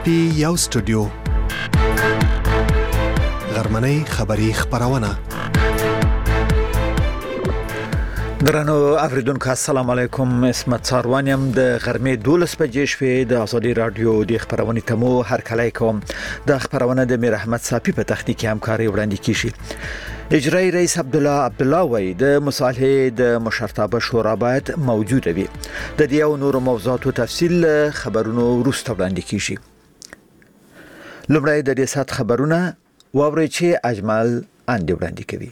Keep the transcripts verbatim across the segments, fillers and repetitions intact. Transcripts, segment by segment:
پی یو سټوډیو غرمنۍ خبری خبرونه. درنو اوریدونکو السلام علیکم. اسمت ساروانیم د غرمې دولس بجې شوې د ازادي رادیو د خبرونې تمو هر کله کوم د خبرونه د میر احمد صافي په تخنیکی همکاري وړاندې کیږي. اجرایی رئیس عبد الله عبد الله وای د مصالحه د مشرتابه شورا باید موجود وي. د دې او نور موضوعاتو تفصیل خبرونو وروسته وړاندې کیږي. لومړی د دې سات خبرونه واوري چې اجمل اندې وړاندې کوي.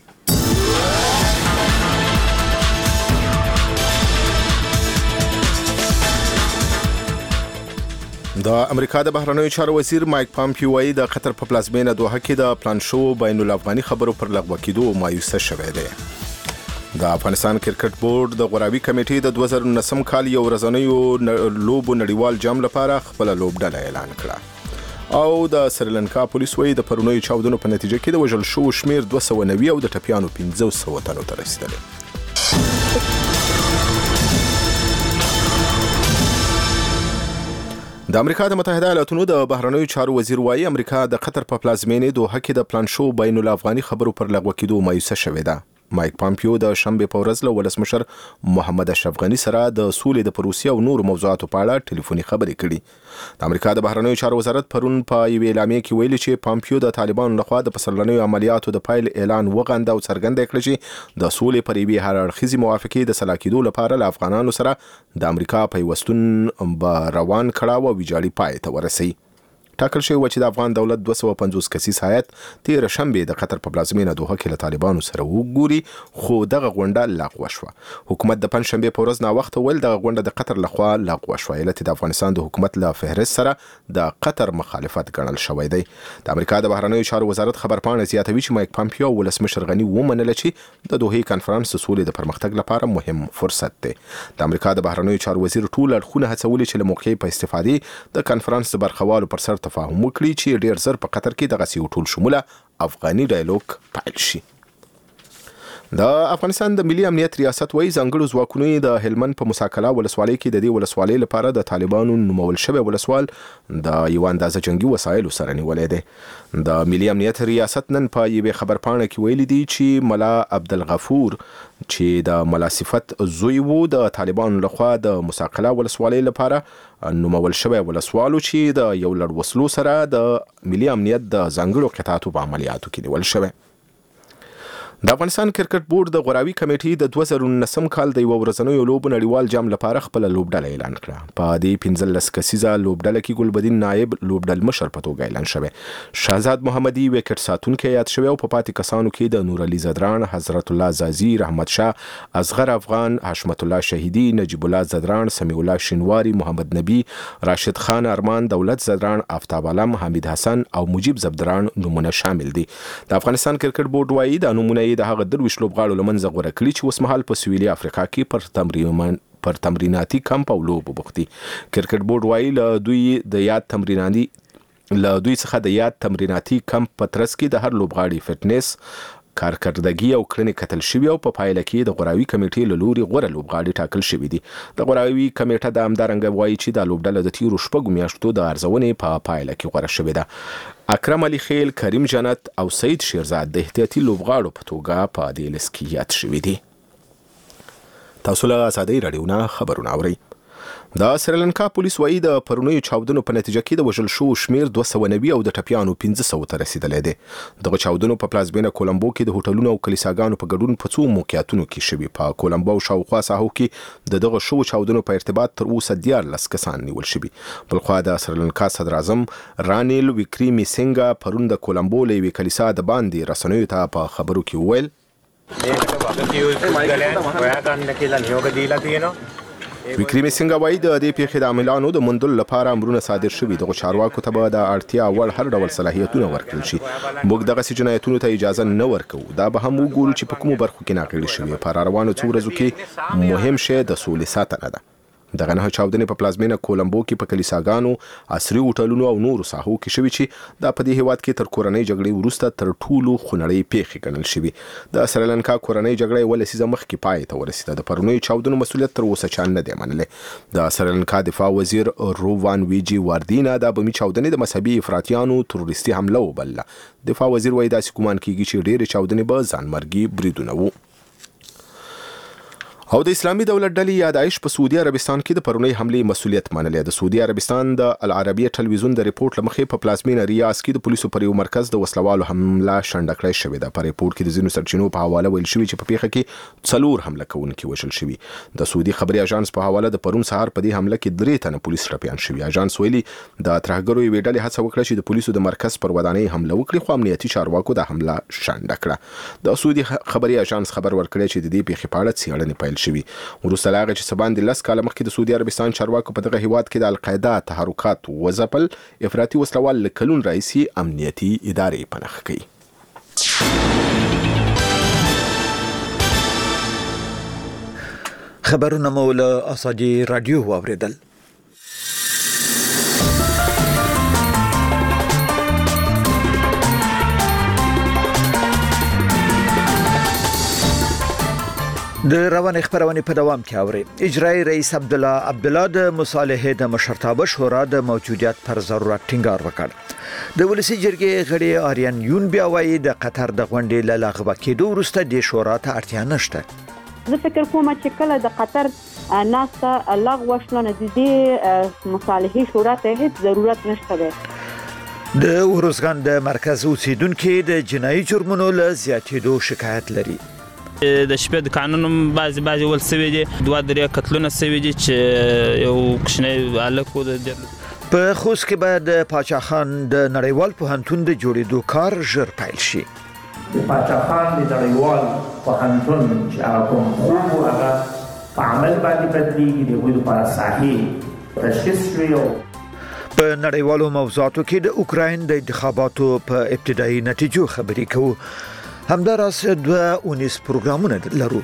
د امریکا د بهرنیو چارو وزیر مایک پامپیو وايي د قطر په پلازمینه دوحه کې د پلان شو بین الافغاني خبرو پر لغوه کېدو مایوسه شوې ده. د افغانستان کرکټ بورډ د غوراوي کمیټې د دوه زره نهم کال یو ورځنیو لوبو نړیوال جام لپاره خپل لوبډله اعلان کړه. او د سریلانکا پولیس وايي د پرونیو چاودنو په نتیجه کې د وژل شو شمیر دوه سوه او نوي او د ټپیانو پنځه سوه تنو ته رسیدلی. د امریکا د متحده ایالاتونو د بهرنیو چارو وزیر وايي امریکا د قطر په پلازمینه دوحه کې د پلان شو بین الافغاني خبرو پر لغوه کېدو مایوسه شوې ده. مایک پامپیو د شنبه په ورځ له ولسمشر محمد اشرف غنی سره د سولې د پروسې او نور موضوعاتو په اړه ټلیفوني خبرې کړې. د امریکا د بهرنیو چارو وزارت پرون په یوې اعلامیه کې ویلي چې پامپیو د طالبانو لخوا د پسرلنیو عملیاتو د پایل اعلان وغنده او څرګنده کړ چې د سولې پر یوې هر اړخیزې موافقې د سلا کېدو لپاره له افغانانو سره د امریکا پیوستون به روان کړه او ویجاړي پای ته ورسي. ټاکل شوی و چې د افغان دولت دوه سوه او پنځوس کسیز هیئت تیر شنبه د قطر په پلازمینه دوحه کې له طالبانو سره وګوري، خو دغه غونډه لغوه شوه. حکومت د پنځشنبه په ورځ ناوخته ول دغه غونډه د قطر لخوا لغوه شوه، علت د افغانستان د حکومت له فهرست سره د قطر مخالفت ګڼل شوی دی. د امریکا د بهرنیو چارو وزارت خبرپاڼه زیاتوي چې مایک پامپیو ولسمشر غنی ومنله چې د دوحې کانفرنس د سولې د پرمختګ لپاره مهم فرصت دی. د امریکا د بهرنیو چارو وزیر ټول اړخونه هڅولي چې له موقعې په استفادې د کانفرنس د برخوالو پر سر تفاهم وکړي چې ډیر زر په قطر کې دغه یو ټول شموله افغاني ډایالوګ پیل شي. د افغانستان د ملي امنیت ریاست وايي ځانګړو ځواکونو د هلمند په مساکلا ولسوالۍ کې د دې ولسوالۍ لپاره د طالبانو نومول شوی ولسوال د یو اندازه جنگي وسایلو سره نیولې ده. د ملي امنیت ریاست نن په یوې خبرپاڼه کې ویلي دي چې ملا عبدالغفور چې د ملا صفت زوی وو د طالبانو لخوا د مساکلا ولسوالۍ لپاره نومول شوی ولسوالو چې د یو لړ وسلو سره د ملي امنیت د ځانګړو قطعاتو په عملیاتو کې نیول شوی. د افغانستان کرکټ بورډ د غوراوي کمیټې د دوه زره نهم کال د یو ورځنیو لوبو نړیوال جام لپاره خپل لوبډله اعلان کړه. په دې پنځلس کسیزه لوبډله کې ګلبدین نایب لوبډل مشر په توګه اعلان شوی، شهزاد محمدي وکټ ساتونکی یاد شوی او په پاتې کسانو کې د نور علي زدران، حضرت الله زازي، رحمت شاه، اصغر افغان، حشمت الله شهیدی، نجیب الله زدران، سمیع الله شینواری، محمد نبی، راشد خان ارمان، دولت زدران، آفتاب علم، حمید حسن او مجيب زبدران نمونه شامل دي. د افغانستان کرکټ بورډ وايي د نمونه د هغه درویش لوبغاړو لمنځه غوره کړي چې اوس مهال په سویلي افریقا کې پر تمرین پر تمریناتي کمپ او لوبو بوخت دي. کرکټ بورډ وايي له دوی د یاد تمریناتي له دوی څخه د یاد تمریناتي کمپ په ترڅ کې د هر لوبغاړي فټنس، کارکردګي او کړنې کتل شوی او په پایله کې د غوراوي کمیټې له لوري غوره لوبغاړي ټاکل شوی دي. د غوراوي کمیټه د همدارنګه وایي چې د لوبډله د تیرو شپږو میاشتو د ارزونې په پایله کې غوره شوې ده. اکرم علي خیل، کریم جنت او سید شیرزاد د احتیاطي لوبغاړو په توګه په دې لیست کې یاد شوي دي. تاسو له ازادي رادیو نه خبرونه اورئ. د سریلانکا پولیس وايي د پرونیو چاودنو په نتیجه کې د وژل شو شمیر دوه سوه او نوي او د ټپیانو پنځه سوه ته رسیدلی دی. دغه چاودنو په پلازمینه کولمبو کې د هوټلونو او کلیساګانو په ګډون په څو موقعیتونو کې شوي. په کولمبو او شاوخوا ساحو کې د دغه شو چاودنو په ارتباط تر اوسه دیارلس کسان نیول شوي. بلخوا د سریلانکا صدر اعظم رانیل وکریمیسینګا پرون د کولمبو له یوې کلیسا د باندې رسنیو ته په خبرو کې وویل وکریمیسینګا وایي د دې پیښې د عاملانو د موندلو لپاره امرونه صادر شوي. دغه چارواکو ته به د اړتیا وړ هر ډول صلاحیتونه ورکړل شي. موږ دغسې جنایتونو ته اجازه نه ورکوو. دا به هم وګورو چې په کومو برخو کې ناغېړي شوي. په راروانو څو ورځو کې مهم شی د سولې ساتنه ده. دغه نه چاودنې په پلازمینه کولمبو کې په کلیساګانو، عصري هوټلونو او نورو ساحو کې شوي چې دا په دې هیواد کې تر کورنۍ جګړې وروسته تر ټولو خونړۍ پیښې ګڼل شوي. د سریلانکا کورنۍ جګړه ولې سیزه مخکې پای ته ورسېده. د پرونیو چاودنو مسؤلیت تر اوسه چا نه دی منلی. د سریلانکا دفاع وزیر رووان ویجی واردینا د بمي چاودنې د مذهبي افراطیانو تروریستي حمله وبلله. دفاع وزیر وایي داسې ګومان کیږي چې ډېرې چاودنې به ځانمرګي بریدونه وو. او د اسلامي دولت ډلې یا داعش په سعودي عربستان کې د پرونی حملې مسؤلیت منلی. د سعودي عربستان د العربیه ټلویزیون د ریپورت لمخې په پلازمینه ریاض کې د پولیسو پر یو مرکز د وسلوالو حمله شنډه کړې شوې ده. په ریپورت کې د ځینو سرچینو په حواله ویل شوی چې په پیښه کې څلور حمله کوونکي وژل شوي. د سعودي خبري اژانس په حواله د پرون سهار په دې حمله کې درې تنه پولیس ټپیان شوي. اژانس ویلي د ترهګرو یوې ډلې هڅه وکړه چې د پولیسو د مرکز پر ودانۍ حمله وکړي، خو امنیتي چارواکو د حمله شنډه کړه. د سعودي خبري اژانس خبر ورکړی چې د دې پیښې په اړه څېړنې پیل شوي. وروسته لاغه چې سباندې لس کاله مخکې د سعودي عربستان چارواکو په دغه هیواد کې د القاعده تحرکات وځپل، افراطي وسلوال له کلون راهیسې امنیتي ادارې په نښه کوي. خبرونه مو له آزادي رادیو واوریدل. د روان خبرونه په دوام کې اوري. اجرایی رئیس عبدالله عبدالله د مصالحې د مشرتابه شورا د موجودیت پر ضرورت ټینګار وکړ. د ولسی جرګې غړي آریان یون بیا وایي د قطر د غونډې له لغوه کېدو وروسته د شورا ته اړتیا نشته. زه فکر کوم چې کله د قطر ناسته لغوه شول نه د مصالحې شورا ته هیڅ ضرورت نشته دی. د ورزګان د مرکز اوسیدونکو د جنایي جرمونو له زیاتېدو شکایت لري. د شپې د قانون بعضی بعضی ول سوي دي دوه درې قتلونه سوي دي چې یو کښنه الکو د په خوست کې به د پاچا خان د نړیوال پوهنتون د جوړېدو کار ژر پیل شي. د پاچا خان د نړیوال پوهنتون چې هغه کوم خوب هغه په عمل باندې بدلیږي د ویلو لپاره صحیح تشخیص شوی. په نړیوالو موضوعاتو کې د اوکراین د انتخاباتو په ابتدایي نتیجو خبرې کوو. همداراز دوه اونیس پروګرامونه لرو.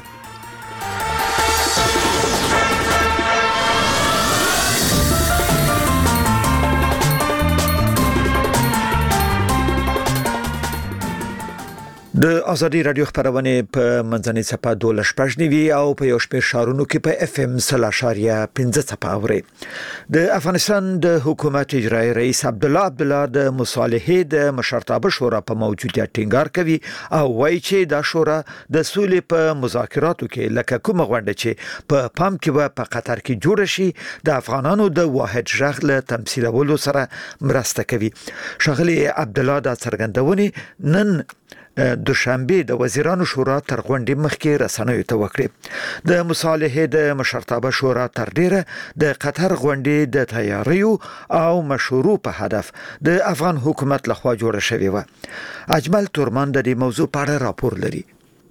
د ازادي رادیو خبرونه په منځنۍ صفه دوله شپږنیوي او په یو شپږ شهرونو کې په اف ام سلاشاریا پنځه صفه اوري. د افغانستان د حکومت اجرایی رئیس عبدالله عبدالله د مصالحې د مشرتابه شورا په موجودیت ټینګار کوي او وایي چې دا شورا د سولې په مذاکراتو کې لکه کومه غونډه چې په پام کې په قطر کې جوړ شي د افغانانو د واحد ژغ له تمثيلولو سره مرسته کوي. شغلی عبدالله د څرګندونې نن دوشنبه د وزیرانو شورا تر غونډې مخکې رسنیو ته وکړه. د مصالحې د مشرتابه شورا تر ډیره د قطر غونډې د تیاریو او مشورو په هدف د افغان حکومت لخوا جوړه شوې و. اجمل تورمان د دې موضوع په اړه راپور لري.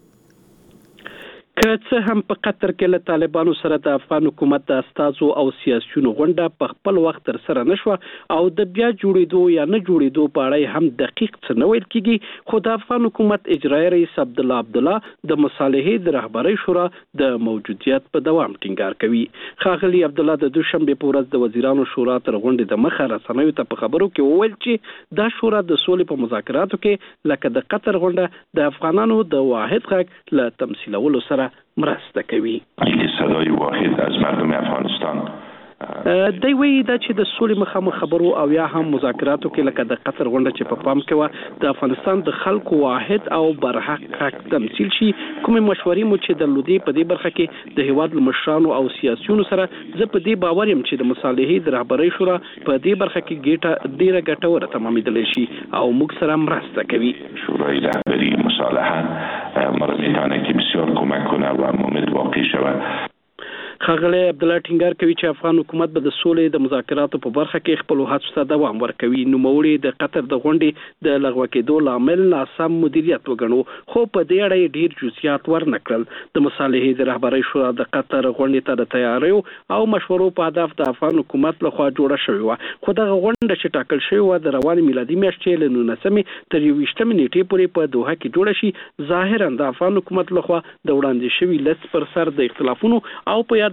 که څه هم په قطر کې له طالبانو سره د افغان حکومت د استازو او سیاسيونو غونډه په خپل وخت تر سره نشوه او د بیا جوړېدو یا نه جوړېدو په اړه هم دقیق څه نه ویل کیږي، خو د افغان حکومت اجرایی رئیس عبدالله عبدالله د مصالحې د رهبرۍ شورا د موجودیت په دوام ټینګار کوي. ښاغلي عبدالله د دوشنبه په ورځ د وزیرانو شورا تر غونډې د مخه رسنیو ته په خبرو کې وویل چې دا شورا د سولې په مذاکراتو کې لکه د قطر غونډه د افغانانو د واحد غږ له تمثيلولو سره مرسته کوي. صدای واحد از مردم افغانستان دی وی دا چې د سولې مخامخ خبرو او یا هم مذاکراتو کې لکه د قطر غونډه چې په پام کې و د افغانستان د خلکو واحد او برحق حق تمثيل شي. کومې مشورې مو چې درلودې په دې برخه کې د هیواد مشرانو او سیاسيونو سره زه په دې باور یم چې د مصالحې د رهبرۍ شورا په دې برخه کې ګټه ډیره ګټوره تمامېدلی شي او موږ سره مرسته کوي. شورای رهبری مصالحه ما میتونه که بسیار کمک کنه و امید واقع شود. ښاغلی عبدالله ټینګار کوي چې افغان حکومت به د سولې د مذاکراتو په برخه کې خپل هڅو ته دوام ورکوي. نوموړي د قطر د غونډې د لغوه کېدو لامل ناسم مدیریت وګڼو، خو په دې اړه یې ډیر جزئیات ورنکړل. د مصالحې د رهبرۍ شورا د قطر غونډې ته د تیاریو او مشورو په هدف د افغان حکومت لخوا جوړه شوې وه، خو دغه غونډه چې ټاکل شوې وه د روانې میلادي میاشتې له نولسمې تر یوویشتمې نیټې پورې په دوحه کې جوړه شي. ظاهرا د افغان حکومت لخوا د وړاندې شوي لست پر سر د اختلافونو او په یاد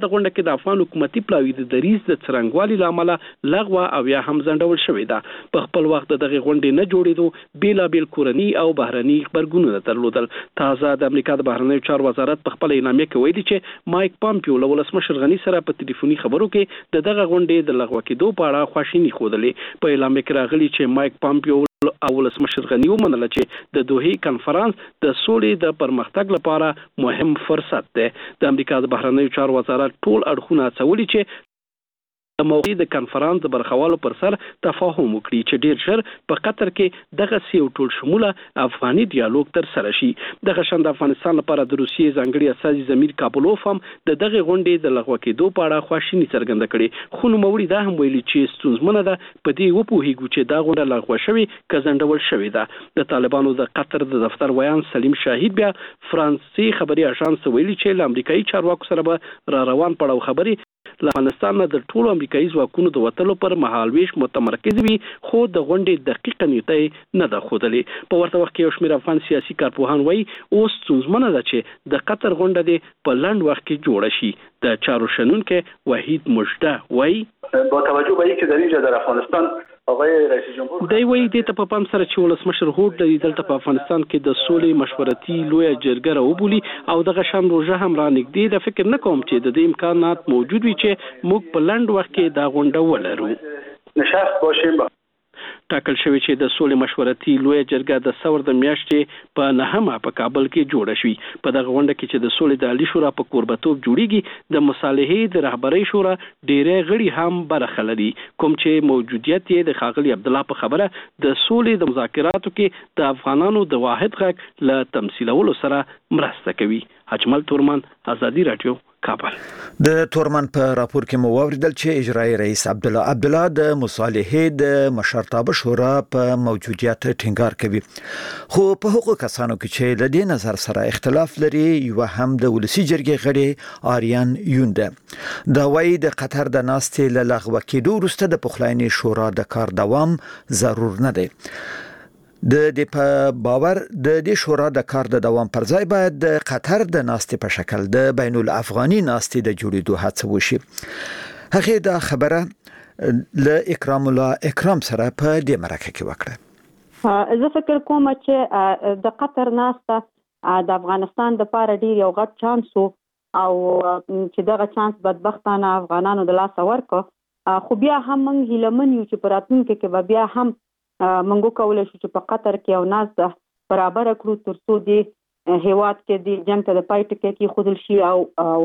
دغه غونډه کې د افغان حکومتي پلاوی د دریز د څرنګوالي لامل لغوه او یا هم ځنډول شوې ده. په خپل وخت دغه غونډې نه جوړېدو بیلابیل کورني او بهرني خبرګونونه درلودل. تازه د امریکا د بهرنیو چارو وزارت په خپل اعلامیه کې ویلي چې مایک پامپیو له ولسمشر غني سره په ټلیفوني خبرو کې د دغه غونډې د لغوه کېدو په اړه خواشیني ښودلې. په اعلامیه کې راغلي چې مایک پامپیو او ولسمشر غني ومنله چې د دوحې کنفرانس د سولې د پرمختګ لپاره مهم فرصت دی. د امریکا د بهرنیو چارو وزارت ټول اړخونه هڅولي چې د موضوع د کنفرانس د برخوالو پر سر تفاهم وکړي چې ډیر ژر په قطر کې دغه سیو ټول شموله افغاني ډیالوګ تر سره شي. دغه شان د افغانستان لپاره د روسیې ځانګړي استازي زمیر کابلوف هم د دغه غونډې د لغوه کېدو په اړه خواشیني څرګنده کړې. خو نوموړي دا هم ویلي چې ستونزمنه ده په دې وپوهیږو چې دا غونډه لغوه شوې که ځنډول شوې ده. د طالبانو د قطر د دفتر ویان سلیم شاهید بیا فرانسې خبري اژانس ویلي چې له امریکایي چارواکو سره به را روان پړاو خبري له افغانستان د ټولو امریکایي ځواکونو د وتلو پر مهالويش متمرکز وي، خو د غونډې دقیقه نیټه نه ده ښودلې. په ورته وخت کې یو شمېر افغان سیاسي کارپوهان وایي اوس ستونزمنه ده چې د قطر غونډه دې په لنډ وخت کې جوړه شي. د چارو شنونکي وحید مجده وایي با توجه به اینکه در اینجا در افغانستان آقای رئیس جمهور دی وایي دې ته په پام سره چې ولسمشر هوډ د دلته په افغانستان کې د سولې مشورتي لویه جرګه راوبولي او دغه شان روژه هم را نږدې ده. فکر نه کوم چې د دې امکانات موجود وي چې موږ په لنډ وخت کې دا غونډه ولرو. نشست باشیم. ټاکل شوی چې د سولې مشورتي لویه جرګه د ثور د میاشتې په نهمه په کابل کې جوړه شوې. په دغه غونډه کې چې د سولې د عالی شورا په کوربتوب جوړیږي د مصالحې د رهبرۍ شورا ډېری غړي هم برخه لري، کوم چې موجودیت یې د ښاغلي عبدالله په خبره د سولې د مذاکراتو کې د افغانانو د واحد غږ له تمثیلولو سره مرسته کوي. اجمل تورمان، آزادي رادیو، کابل. د تورمان په راپور کې مو واوریدل چې اجرایی رئیس عبدالله عبدالله د مصالحې د مشرتابه شورا په موجودیت ټینګار کوي، خو په هغو کسانو کې چې د دې نظر سره اختلاف لري یو هم د ولسی جرګې غړي آریان یونده دا وایي د قطر د ناستې له لغوه کېدو وروسته د پخلاینې شورا د کار دوام ضرور نه دی. د دې په باور د دې شورا د کار د دوام پر ځای باید د قطر د ناستې په شکل د بین الافغاني ناستې د جوړېدو هڅه وشي. هغه دا خبره له اکرام الله اکرام سره په دې مرکه کې وکړه. زه فکر کوم چې د قطر ناسته د افغانستان د لپاره ډیر یو غټ چانس او چې دغه چانس بدبختانه افغانانو د لاس ورکړ، خو بیا هم موږ هیلمن یو چې په راتلونکي کې به بیا هم منګو کولای شو چې په قطر کې یو ناس برابر کړو ترڅو د هیواد کې د جنگ ته د پای ټکی کې خودل شي او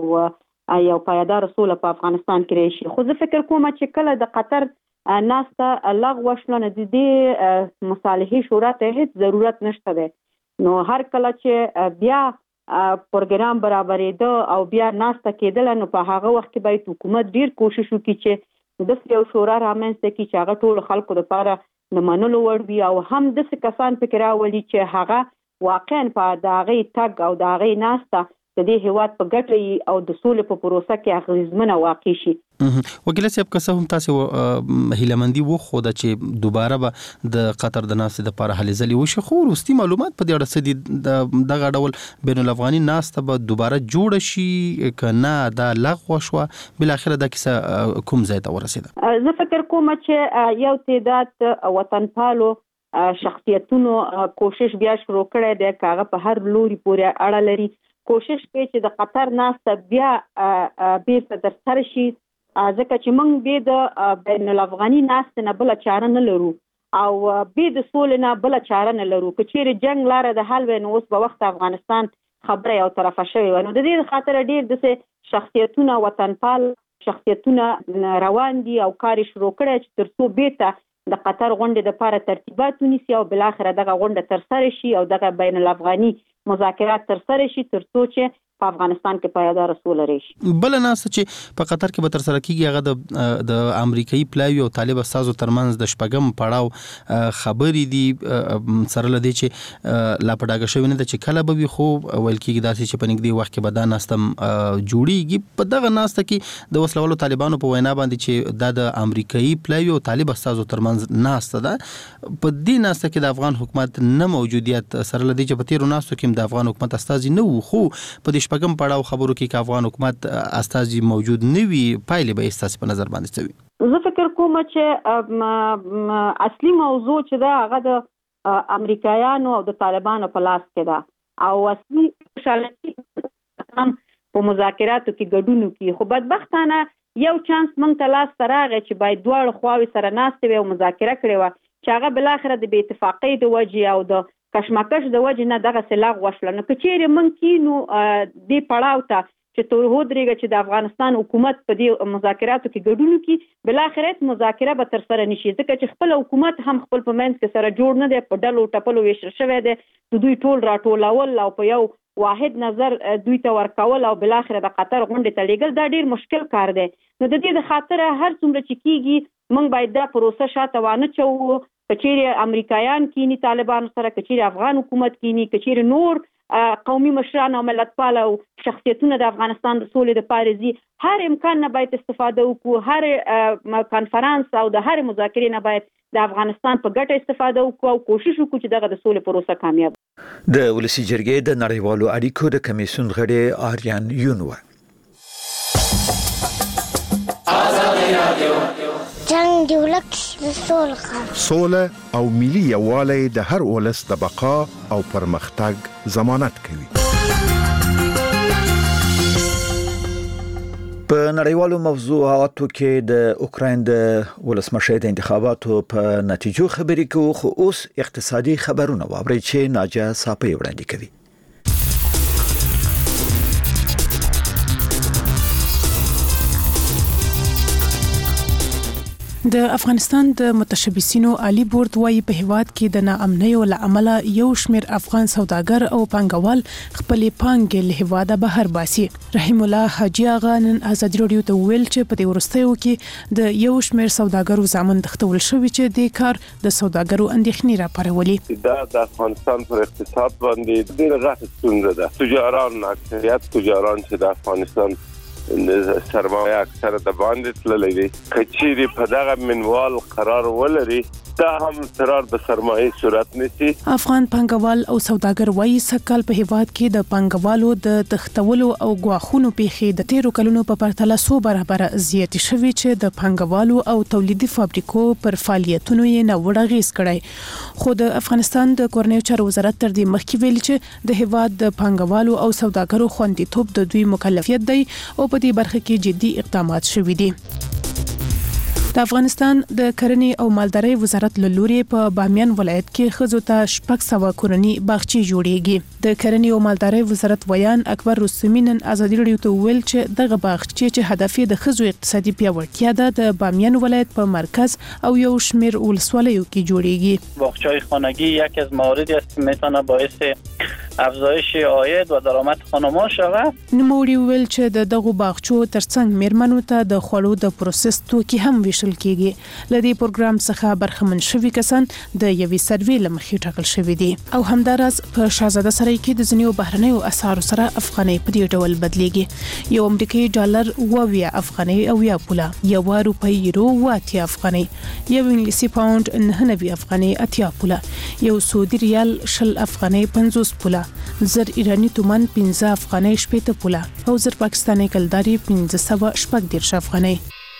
او یو پایدار سوله په افغانستان کې راشي. خو زه فکر کوم چې کله د قطر ناسته لغوه شوه نو د دې مصالحې شورا ته هیڅ ضرورت نشته دی. نو هر کله چې بیا پروګرام برابرېده او بیا ناسته کېدله نو په هغه وخت کې باید حکومت ډیر کوشش وکړي چې د یو شورا رامنځته کړي چې هغه ټول خلکو لپاره د منلو وړ وي او هم داسې کسان پکې راولي چې هغه واقعا په د هغې تګ او د هغې ناسته د دې هیواد په ګټه او د سولې په پروسه کې اغېزمنه واقع شي. وکیل صاحب که څه هم تاسو هیلهمندي وښوده چې دوباره به د قطر د ناستې دپاره هلې ځلې وشي، خو وروستي معلومات په دې اړه څه دي؟ دغه ډول بین الافغاني ناسته به دوباره جوړه شي که نه دا لغوه شوه؟ بالاخره دا کیسه کوم ځای ته ورسېده؟ زه فکر کوم چې یو تعداد وطنپالو شخصیتونو کوشش بیا شروع کړی دی که هغه په هر لوري پورې اړه لري، کوشش کوي چې د قطر ناسته بیا بیرته ترسره شي، ځکه چې موږ بیا د بین الافغاني ناستې نه بله چاره نه لرو او بیا د سولې نه بله چاره نه لرو. که چیرې جنګ لاره د حل وی نو اوس به وخت افغانستان خبره یو طرفه شوې وه. نو د دې خاطر ډېر داسې شخصیتونه وطنپال شخصیتونه روان دي او کار یې شروع کړی چې تر څو بیرته د قطر غونډې دپاره ترتیبات ونیسي او بالاخره دغه غونډه ترسره شي او دغه بین الافغاني مذاکرات ترسره شي تر څو چې په افغانستان کې پایدار سوله راشي. بل ناسته چې په قطر کې به ترسره کیږي هغه د د امریکایي پلاوی او طالب استازو ترمنځ د شپږم پړاو خبرې دي سره لدی چې لا پډاګه شوی نه ده چې کله به وي، خو ویل کېږي داسې چې په نږدې وخت کې به دا ناسته جوړیږي. په دغه ناسته کې د وسلوالو طالبانو په وینا باندې چې دا د امریکایي پلاوی او طالب استازو ترمنځ ناسته ده، په دې ناسته کې د افغان حکومت نه موجودیت سره لدی چې په تیرو ناستو کې د افغان حکومت استازي نه وو، خو په دې شپږم پړاو خبرو کې ک افغان حکومت استازي موجود نه وي پایلې به استاسي په نظر باندې څوي؟ زه فکر کوم چې اصلي موضوع چې دا هغه د امریکایانو او د طالبانو په لاس کې ده او اصلي شالتي هم په مذاکراتو کې ګډون کوي. خو بدبختانه یو چانس مونږ ته لاس راغی چې باید دواړه خواوې سره ناستې وي او مذاکره کړې وه چې هغه بالاخره د بې اتفاقۍ د وجې او د کشمکش د وجې نه دغسې لغوه شوله. نو که چیرې مونږ کینو دې پړاو ته چې تور ودرېږه چې د افغانستان حکومت په دې مذاکراتو کې ګډون وکړي، بالاخره مذاکره به ترسره نه شي ځکه چې خپل حکومت هم خپل په منځ کې سره جوړ نه دی، په ډلو ټپلو ویشل شوی دی، د دوی ټول راټولول او په یو واحد نظر دوی ته ورکول او بالاخره د قطر غونډې ته لیږل دا ډیر مشکل کار دی. نو د دې د خاطره هر څومره چې کیږي موږ باید دا پروسه شاته وانه چوو. که چیرې امریکایان کینی طالبانو سره، که چیرې افغان حکومت کینی، که چیرې نور قومي مشران او ملتپال او شخصیتونه د افغانستان د سولې د پاره زی، هر امکان نه باید استفاده وکړو، هر کانفرنس او د هر مذاکرې نه باید د افغانستان په ګټه استفاده وکړو او کوشش وکړو چې دغه د سولې پروسه کامیاب. د ولسی جرګې د نړیوالو اړیکو د کمیسیون غړي آریان یونو جنگ دی ولک سول خان سوله او ملي یووالی د هر ولس د بقا او پرمختګ ضمانت کوي. په نړیوالو موضوعاتو کې د اوکراین د ولسمشر د انتخاباتو په نتیجو خبرې کوو، خو اوس اقتصادي خبرونه واورئ چې ناجا صافي وړاندې کوي. د افغانستان د متشبثینو عالی بورډ وايي په هیواد کې د ناامنۍ او لامل یو شمیر افغان سوداګر او پانګوال خپل پانګې له هیواده بهر باسي. رحیم الله حاجی اغا نن ازادي رادیو ته ویل چې په دې ورستیو کې د یو شمیر سوداګرو ځامن تختول شوی چې د کار د سوداګرو اندېښنې راپارولي. دا د افغانستان پر اقتصاد باندې ډېر غټ ستونزه ده. تجاران اکثریت تجاران چې د افغانستان سرمایه اکثره د باندې تللې دي، کچيري په دغه منوال قرار ولري دا هم ترار به سرمایه صورت نشي. افغان پانګوال او سوداګر وایي سکهال په هیواد کې د پانګوالو د تختولو او غواخونو پیخي د تیرو کلونو په پرتله سو برابر زیات شوي چې د پانګوالو او تولیدي فابریکو پر فعالیتونو یې نه وړاندیز کړي. خو د افغانستان د کورنیو چارو وزارت تر دې مخکې ویل چې د هیواد د پانګوالو او سوداګرو خوندیتوب د دوی مکلفیت دی او په دې برخه کې جدي اقدامات شوي دي. د افغانستان د کرنې او مالدارۍ وزارت له لوري په بامیان ولایت کې ښځو ته شپږ سوه کورني باغچې جوړېږي. د کرنې او مالدارۍ وزارت ویان اکبر رستمي نن ازادي رادیو ته ویل چې دغه باغچې چې هدف یې د ښځو اقتصادي پیاوړتیا ده د بامیان ولایت په مرکز او یو شمیر ولسوالیو کې جوړېږي. باغچه‌های خانگی یکی از مواردی است که میتونه باعث افزایش عاید و درآمد خانم‌ها شود. نوموړي ویل چې د دغه باغچو ترڅنګ میرمنو ته د خوړو د پروسس توکي هم ویشل کیږي. لدې پروګرام څخه برخمن شوي کسان د یوې سروې لمخې ټاکل شوي دي او همداراز په شاهزاده سرای کې د ځینو بهرنیو اسعارو سره افغانۍ په دې ډول بدلیږي. یو امریکایي ډالر اووه افغانۍ او یا پوله، یو روپۍ یورو واته افغانۍ، یو انګلیسي پاوند نه نوي افغانۍ اتیا پوله، یو سعودي ریال شل افغانۍ پنځوس پوله، زر ایرانی تومان پنځه افغانۍ شپږ پوله او زر پاکستاني کلداري پنځه سوه شپږ دیرش افغانۍ.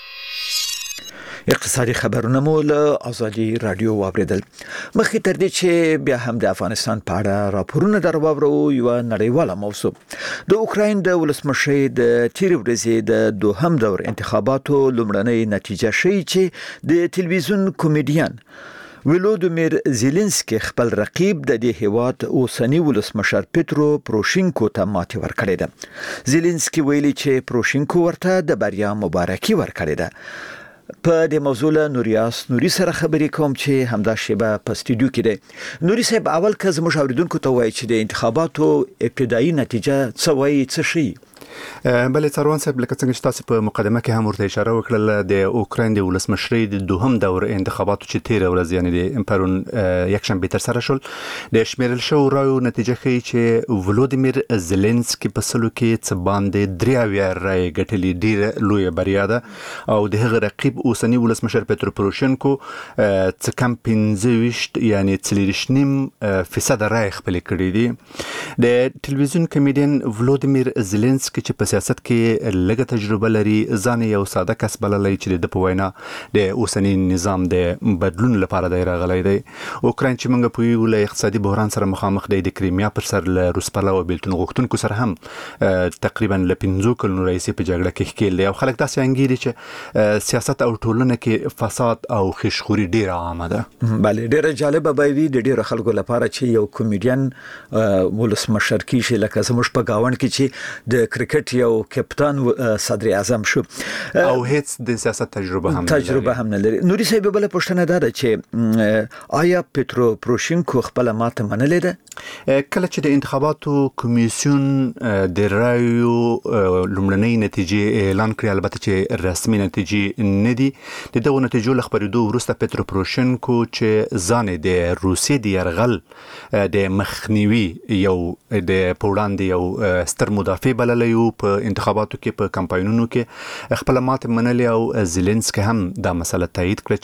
اقتصادي خبرونه مو له ازادي رادیو واوریدل. مخکې تر دې چې بیا هم د افغانستان په اړه راپورونه درواورو یو نړیواله موضوع د اوکراین د ولسمشر د تیر ورځې د دوهم دور انتخاباتو لومړنۍ نتیجه شي چې د ټلویزیون کمیډین ولودیمیر زيلنسکي خپل رقیب د دې هیواد اوسنی ولسمشر پیټرو پروشینکو ته ماتې ورکړې ده. زيلنسکي ویلي چې پروشینکو ورته د بریا مبارکي ورکړې ده. په دې موضوع له نوریاس نوري سره خبرې کوم چې همدا شیبه په استودیو کې دی. نوري صاحب، اول که زموږ اوریدونکو ته وایي چې د انتخاباتو ابتدایي نتیجه څه وایي، څه شي؟ بلې څاروان صاحب لکه څنګه چې تاسو په مقدمه کې هم ورته اشاره وکړه د اوکراین د ولسمشرۍ د دوهم دور انتخاباتو چې تیر ورځ یعنی د پرون یک شنبه تر سره شول د شمیرل شو رایو نتیجه ښیي چې ولودیمیر زيلنسکي په سلو کې څه باندې درې اویا رای ګټلې ډیره لویه بریا ده او د هغه رقیب اوسنی ولسمشر پترو پروشنکو څه کم پنځه ویشت یعنی څلوېښت نیم فیصد رای خپل کړی دي د ټلویزیون کمیډین ولودیمیر زيلنسکي چې په سیاست کې لږه تجربه لري ځان یو ساده کس بللی چې د په وینا د اوسنی نظام د بدلون لپاره دی راغلی دی اوکراین چې موږ په یو له اقتصادي بحران سره مخامخ دی د کریمیا پر سر له روس پلوه بیلتون غوښتونکو سره هم تقریبا له پنځو کلونو راهیسې په جګړه کې ښکېل دی او خلک داسې انګیري چې سیاست او ټولنه کې فساد او خشخوري ډیره عامه ده. بله ډیره جالبه به وي د ډیرو خلکو لپاره چې یو کمیډین ولسمشر کیږي لکه زموږ په گاوند کې چې د کرکټ یو کپتان صدر اعظم شو او هیڅ د سیاست تجربه هم تجربه هم نه لري. نوري صاحب بل پوښتنه ده چې آیا پترو پروشینکو خپل ماته منلې ده؟ کله چې د انتخاباتو کمیسیون د رایو لومړنۍ نتیجې اعلان کړې البته چې رسمي نتیجې نه دي د دغو نتیجو له خبرېدو وروسته پترو پروشینکو چې ځان د روسیې د یرغل د مخنیوي یو د پوړاندې یو ستر مدافع بللی یو په انتخاباتو کې په کمپاینونو کې خپل ماته منلې او زيلنسکي هم دا مسله تایید کړه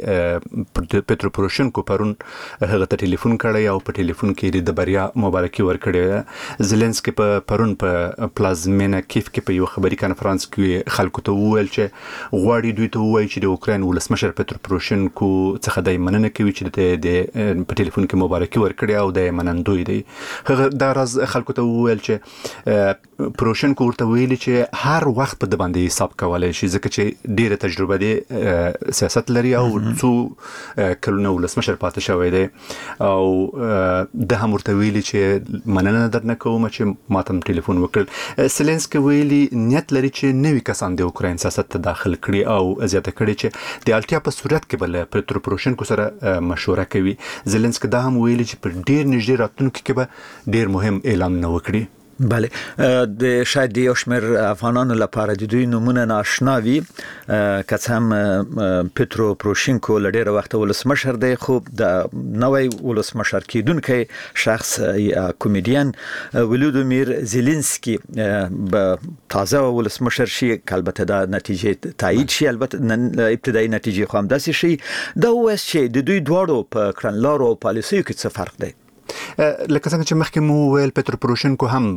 چې پترو پروشینکو پرون هغه ته ټلیفون کړی او په ټلیفون کې د بریا مبارکي ورکړې. زيلنسکي په پرون په پلازمینه کیف کې په یو خبري کانفرنس کې خلکو ته وویل چې غواړي دوی ته ووایي چې د اوکراین ولسمشر پترو پروشینکو څخه د مننه کوي چې د په ټلیفون کې مبارکي ورکړي او د منندوی دی. هغه دا راز خلکو ته وویل چې پروشینکو ورته ویلي چې هر وخت په د باندې حساب کولای شي ځکه چې ډیره تجربه دی سیاست لري او څو کلونه ولسمشر پاتې شوی دی او د هم ورته ویلي چې مننه درنه کوم چې ماته ټلیفون وکړ. زيلنسکي ویلي نیت لري چې نوي کسان د اوکراین سیاست ته داخل کړي او زیاته کړي چې د اړتیا په صورت کې بل پترو پروشینکو سره مشوره کوي. زيلنسکي دا هم ویلي چې په ډیر نږدې راتلونکي کې به ډیر مهم اعلان نه وکړي. بله د شاید د یو شمېر افغانانو لپاره د دوی نومونه ناشنا وي که څه هم پترو پروشینکو له ډېره وخته ولسمشر دی خو د نوی ولسمشر کیدونکی شخص کمیډین ولودیمیر زيلنسکي به تازه ولسمشر شي البته دا نتیجې تایید شي البته ابتدایي نتیجې خو همداسې شي دا اوس چې د دوی دواړو په کړنلارو او پالیسیو کې څه فرق دی؟ لکه څنګه چې مخکې مو ویل پترو پروشینکو هم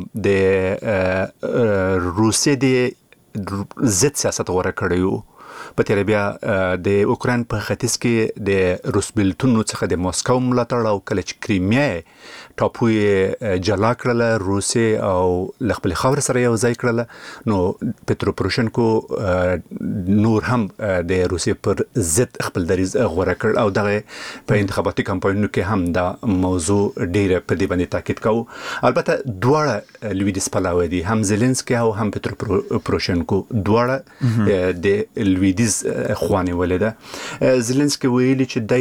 د روسیې د ضد سیاست غوره کړی و په تیر بیا د اوکراین په ختیځ کې د روس بیلتونو څخه د موسکو ملاتړ او کله چې کریمیا ټاپو جلا کړله روسیې او خپل خاور سره یو ځای کړله نو پترو پروشینکو نور هم د روسیې پر ضد خپل دریځ غوره کړ او دغه په انتخاباتي کمپاینونو کې هم دا موضوع ډیره په دې باندې تاکید کوي. البته دواړه لویدیځ پلوي دي هم زيلنسکي او هم پترو پروشینکو دواړه د لویدیځ خواني ولیده. زيلنسکي ویلي چې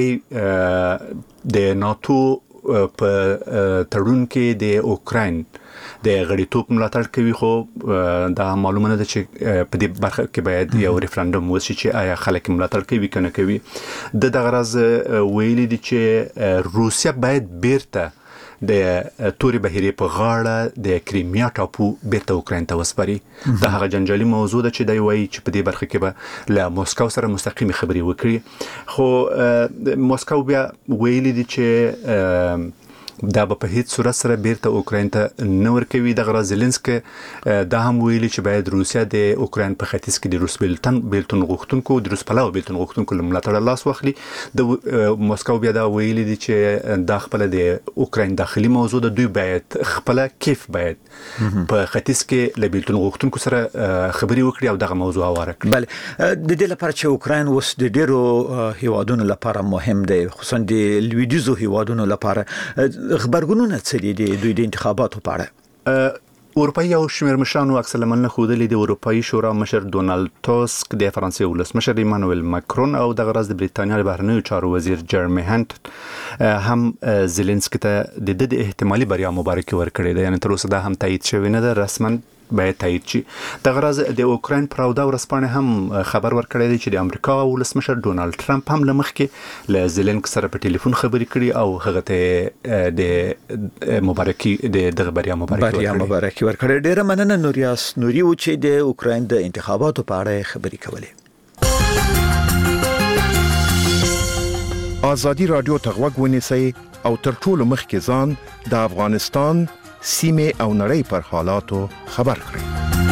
دای د ناتو په تړون کې د اوکراین د غړیتوب ملاتړ کوي خو دا معلومه نه ده چې په دې برخه کې باید یو ریفرندوم وشي چې آیا خلک ملاتړ کوي کنه کوي. د دغه راز ویلي دي چې روسیا باید بیرته د توري بهيري په غاړه د کریمیا ټاپو بیرته اوکراین ته وسپاري. دا هغه جنجالي موضوع ده چې دی وایي چې په دې برخه کې به له موسکو سره مستقیم خبري وکړي خو موسکو بیا ویلي دي چې دا په هیڅ صورت سره بیرته اوکراین ته نه ورکوي. دغه راز زيلنسکي دا هم ویلي چې باید روسیا د اوکراین په ختیځ کې د روس بیلتون بیلتون غوښتونکو د روس پلوه بیلتون غوښتونکو ملاتړ لاس واخلي. د موسکو بیا دا ویلي دي چې دا خپل د اوکراین داخلي موضوع ده دوی باید خپل کیف باید په ختیځ کې له بیلتون غوښتونکو سره خبري وکړي او دغه موضوع هواره کړي. بله د دې لپاره چې اوکراین اوس د ډیرو هیوادونو لپاره مهم دی خصوصا د لویدیځو هیوادونو لپاره خبرګونونه څه دي دوی د انتخاباتو په اړه؟ اروپایي او شمېر مشرانو عکس العملونه ښودلي د اروپایي شورا مشر ډونالد ټاسک د فرانسې ولسمشر ایمانوئل ماکرون او د غرض د بریتانیا د بهرنیو چارو وزیر جرمی هانت هم زيلنسکي ته د د احتمالي بریا مبارکي ورکړې ده. یعنی تر اوسه دا هم تایید شوی نه ده رسما باید تایید شي. د غرض د اوکراین پر اوده ورسپانه هم خبر ورکړی دی چې د امریکا ولسمشر ډونالد ټرمپ هم لمخکې له زيلنسکي سره په ټلیفون خبرې کړي او هغه ته د مبارکي د دغه بریا مبارکي بریا مبارکي ورکړي. ډیره مننه نوریاس نوري و چې د اوکراین د انتخاباتو په اړه خبرې کولې. ازادي رادیو ته غوږ ونیسئ او تر ټولو مخکې ځان د افغانستان سیمه او نړۍ پر حالاتو خبر کړئ.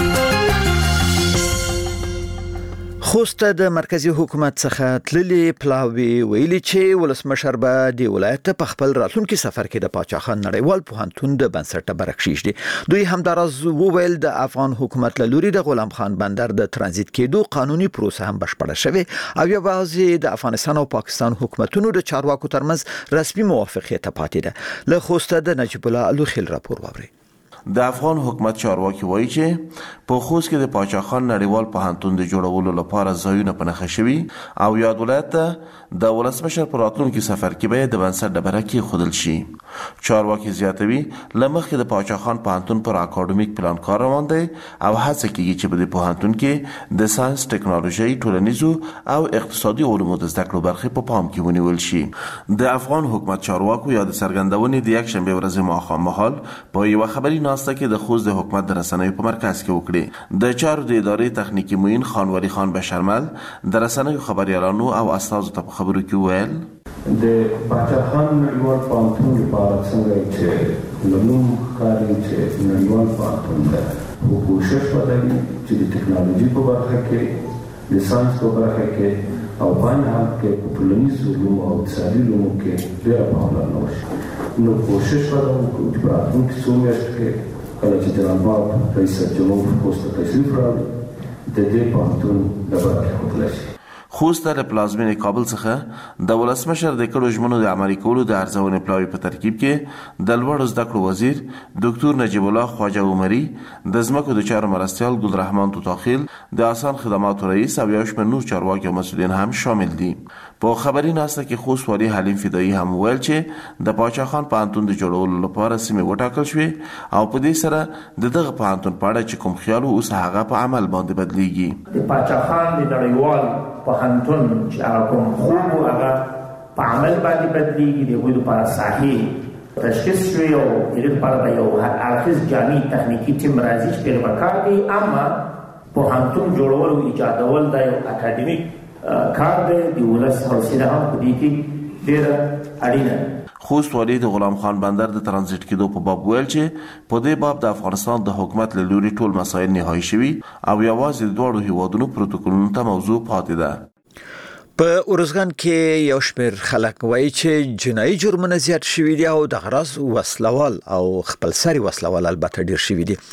خوست د مرکزی حکومت څخه تللي پلاوی ویلي چې ولسمشر به د ولایت په خپل راتلونکي سفر کې د پاچاخان نړیوال پوهنتون د بنسټ برکشیش دي. دوی همدارز وویل د افغان حکومت له لوري د غلام خان بندر د ترانزیت کېدو قانوني پروسه هم بشپړه شوه او یوازې د افغانستان او پاکستان حکومتونو د چارواکو ترمنځ رسمي موافقت پاتې ده. له خوست د نجیب الله الوخیل راپور واوري. د افغان حکومت چارواکي وایي چې په خوست کې د پاچاخان نړیوال پوهنتون د جوړولو لپاره ځایونه په نښه شوي او یاد ولایت ته د ولسمشر په راتلونکي سفر کې به د بنسټ ډبره کېښودل شي. چارواکي زیاتوي له مخکې د پاچاخان پوهنتون پر اکاډمیک پلان کار روان دی او هڅه کېږي چې په دې پوهنتون کې د ساینس، ټکنالوژي، ټولنیزو او اقتصادي علومو د زده کړو برخې په پام کې ونیول شي. د افغان حکومت چارواکو یا د څرګندونې د یکشنبې ورځې ماښام مهال په یوه خبري ناسته کې د خوست د حکومت د رسنیو په مرکز کې وکړي. د چارو د ادارې تخنیکی معین خان ولی خان بشرمل د رسنیو خبريالانو او استادو ته په خبرو کې ویل د پاچاخان نړیوال پوهنتون لپاره څنګه چې لومړی کاری چې نړیوال پوهنتون ده کوشش وکړي چې د ټکنالوژي په برخه کې د ساينس په برخه کې او باندې هم کې په ټولنیزو علومو او اقتصادي علومو کې ډېر پاملرنه وشي. نو کوشش وکړو چې په راتلونکي څو میاشتو کې کله چې جناب باب رئیس جمهور خوست تشریف راوړي د دې پوهنتون ډبره کېښودل شي. خوست د پلازمینې کابل څخه د ولسمشر د کړو ژمنو د عملي کولو د ارزونې پلاوی په ترکیب کې د لوړو زده کړو وزیر ډاکټر نجیب الله خواجه عمري، د ځمکو د چارو مرستیال ګلرحمان توتاخیل، د آسان خدماتو رئیس او یو شمېر نور چارواکي او مسؤلین هم شامل دي. په خبري ناسته کې خوست والي حلیم فدایي هم ویل چې د پاچاخان پوهنتون د جوړولو لپاره سیمې وټاکل شوې او په دې سره د دغه پوهنتون په اړه چې کوم خیال اوس هغه په عمل باندې بدلیږي. د پاچاخان د نړیوال پوهنتون چې هغه کوم خوب هغه په عمل باندې بدلیږي. د هغوی لپاره صحیح تشخیص شوی او د لپاره یو هراړخیز جامع تخنیکی ټیم راځي چې په کار کوي. اما پوهنتون جوړول او ایجادول د یو اکاډمیک کار دی. د ولس حوصله هم په دې کې ډېره اړینه. خوست والي د غلام خان بندر د ترانزیت کېدو په باب ویل چې په دې باب د افغانستان د حکومت له لوري ټول مسایل نهایی شوي او یوازې د دواړو هیوادونو پروتوکولونو ته موضوع پاتې ده. په اورزګان کې یو شمېر خلک وایي چې جنایي جرمونه زیات شوي دي او د غرض وسلوال او خپلسري وسلوال البته ډېر شوي دي.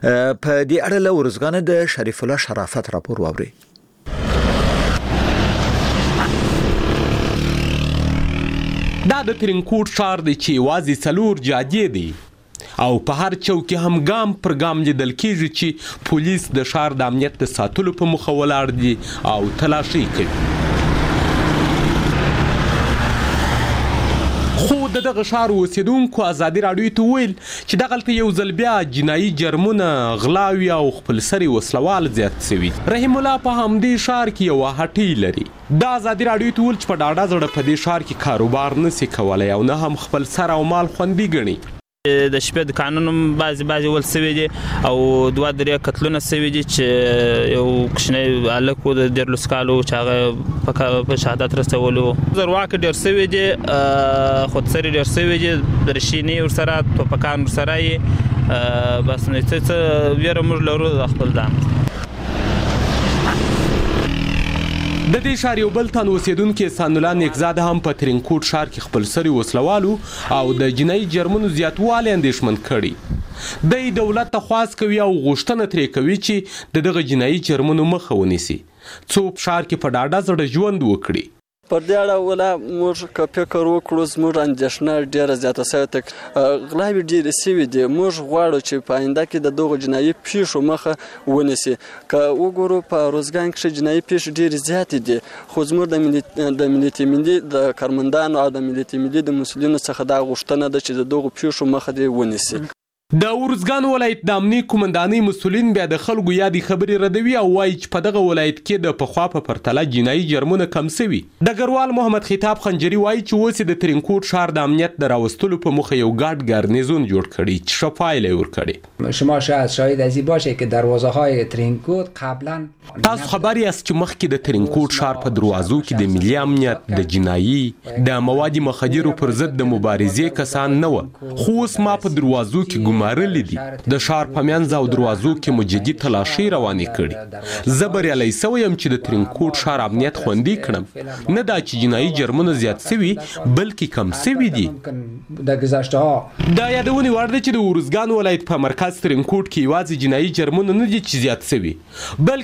په دې اړه له اورزګان د شریف الله شرافت راپور واوري. دا د ترینکوټ ښار دی چې یوازې څلور جادې دی او په هر چوک کې هم ګام پر ګام لیدل کېږي چې پولیس د ښار د امنیت د ساتلو په موخه ولاړ دي او تلاشي کوي. خو د دغه ښار اوسیدونکو ازادي راډیو ته ویل چې دغلته یو ځل بیا جنایي جرمونه، غلاوي او خپلسري وسلوال زیات شوي. رحیم الله په همدې ښار کې یوه هټۍ لري. دا ازادي راډیو ته ویل چې په ډاډه زړه په دې ښار کې کاروبار نشي کولی او نه هم خپل سر او مال خوندي ګڼي. د شپې د قانون بعضې بعضې ول سوي دي او دوه درې قتلونه سوي دي چې یو کوچنی هلک و د دیارلس کالو چې هغه په شهادت رسولو. زرواکه ډېر سوي دي، خودسري ډېر سوي دي، درشینې ورسره، توپکان ورسره یې بس نو څه ویره موږ لرو د خپل ځان. د دې ښار یو بل تن اوسیدونکي احسان الله نیکزاد هم په ترینکوټ ښار کې خپلسري وسلوالو او د جنایي جرمونو زیاتوالی اندېښمن کړي. دی دولت ته خواست کوي او غوښتنه ترې کوي چې د دغه جنایي جرمونو مخه ونیسي څو په ښار کې په ډاډه زړه ژوند وکړي. پر دې اړه ولا موږ که فکر وکړو زموږ اندېښنه ډېره زیاته شوې ده. غلاوې ډېرې شوي دي. موږ غواړو چې په آینده کې د دغو جنایي پیښو مخه ونیسي. که وګورو په روزګان کې جنایي پیښې ډېرې زیاتې دي خو زموږ د ملت ملي د کارمندانو او د ملت ملي د مسؤلینو څخه دا غوښتنه ده چې د دغو پیښو مخه دې ونیسي. د ارزګان ولایت د امنیه قومندانۍ مسولین بیا د خلکو یادې خبرې ردوي او وایي چې په دغه ولایت کې د پخوا په پرتله جنایي جرمونه کم سوي. ډګروال محمد خطاب خنجري وایي چې اوس د ترینکوټ ښار د امنیت د راوستلو په موخه یو ګډ ګارنیزون جوړ کړي چې ښه پایله یې ورکړې. شما شاید شاهد از این باشه که دروازه های ترینکوټ قبلا تاسو خبر یاست چې مخکې د ترینکوټ ښار په دروازو کې د ملي امنیت د جنایي د مواد مخدرو پر ضد د مبارزې کسان نه و، خو اوس ما په دروازو کې ګمارلي دي. د ښار په منځ او دروازو کې مو جدي تلاشۍ روانې کړي. زه بریالی سوی یم چې د ترینکوټ ښار امنیت خوندي کړم. نه دا چې جنایي جرمونه زیات سوي بلکې کم سوي دي. دا یادونې وړ ده چې د ارزګان ولایت په مرکز ترینکوټ کې یوازې جنایي جرمونه نه دي چې زیات سوي، بلکې